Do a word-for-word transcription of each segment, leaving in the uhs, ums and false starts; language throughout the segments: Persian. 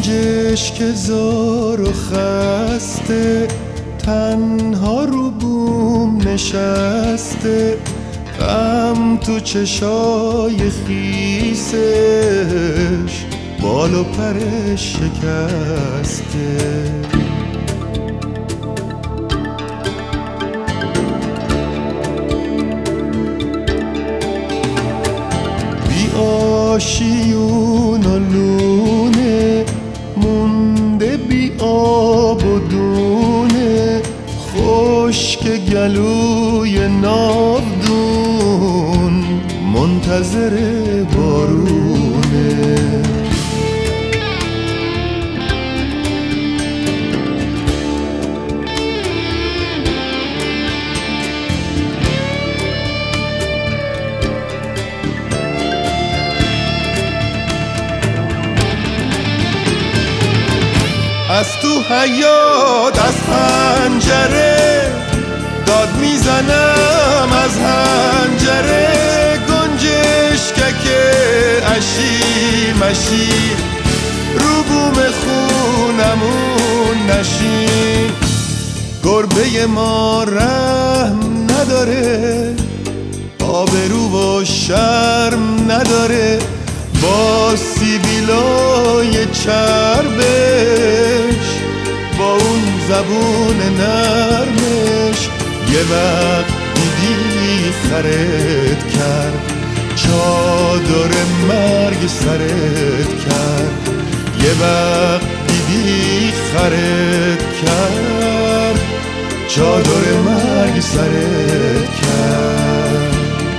گنجش که زار و خسته، تنها رو بوم نشسته، غم تو چشای خیسش، بال و پرش شکسته. بی آشیون و لونه، مونده بی آب و دونه، خشک گلوی ناودون، منتظر بارونه. از تو حیاط از پنجره، داد میزنم از هنجره، گنجشکک اشی مشی، رو بوم خونمون نشین. گربه ما رحم نداره، آبرو و شرم نداره، با سیبیلای چربش، با اون زبون نرمش، یه وقت دیدی خرت کرد، چادر مرگ سرت کرد. یه وقت دیدی خرت کرد، چادر مرگ سرت کرد.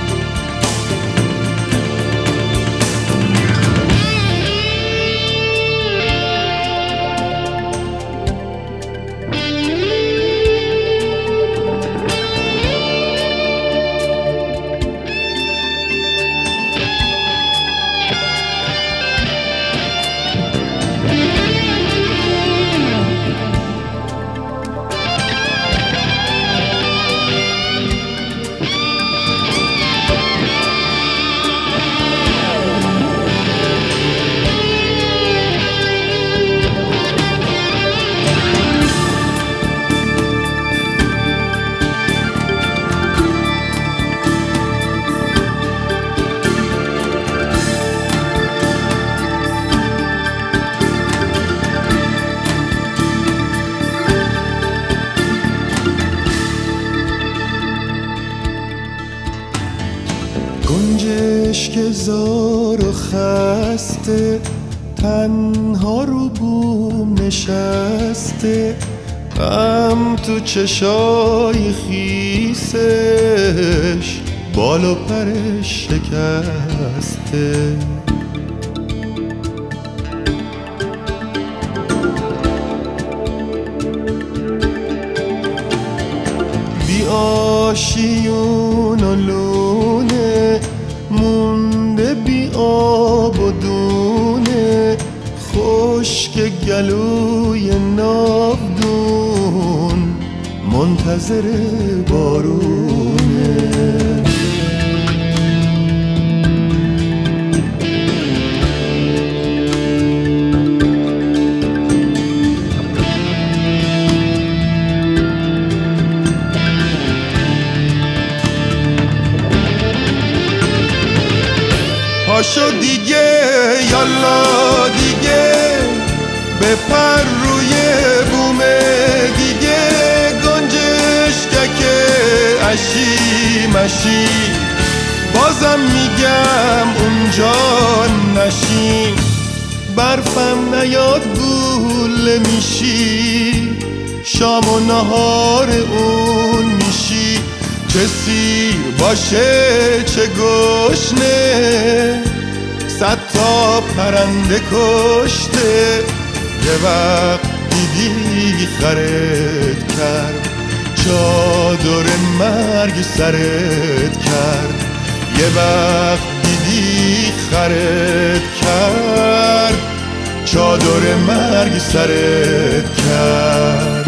گنجش که زار و خسته، تنها رو بوم نشسته، غم تو چشای خیسش، بال و پرش شکسته. بی آشیون و لونه، مونده بی آب و دونه، خشک گلوی ناودون، منتظر بارونه. پاشو دیگه یالا دیگه، بپر روی بوم دیگه، گنجشکک اشی مشی، بازم میگم اونجا نشین. برفم نیاد گوله میشی، شام و نهار اون میشی، چه سیر باشه چه گشنه، صد تا پرنده کشته. یه وقت دیدی خرت کرد، چادر مرگ سرت کرد. یه وقت دیدی خرت کرد، چادر مرگ سرت کرد.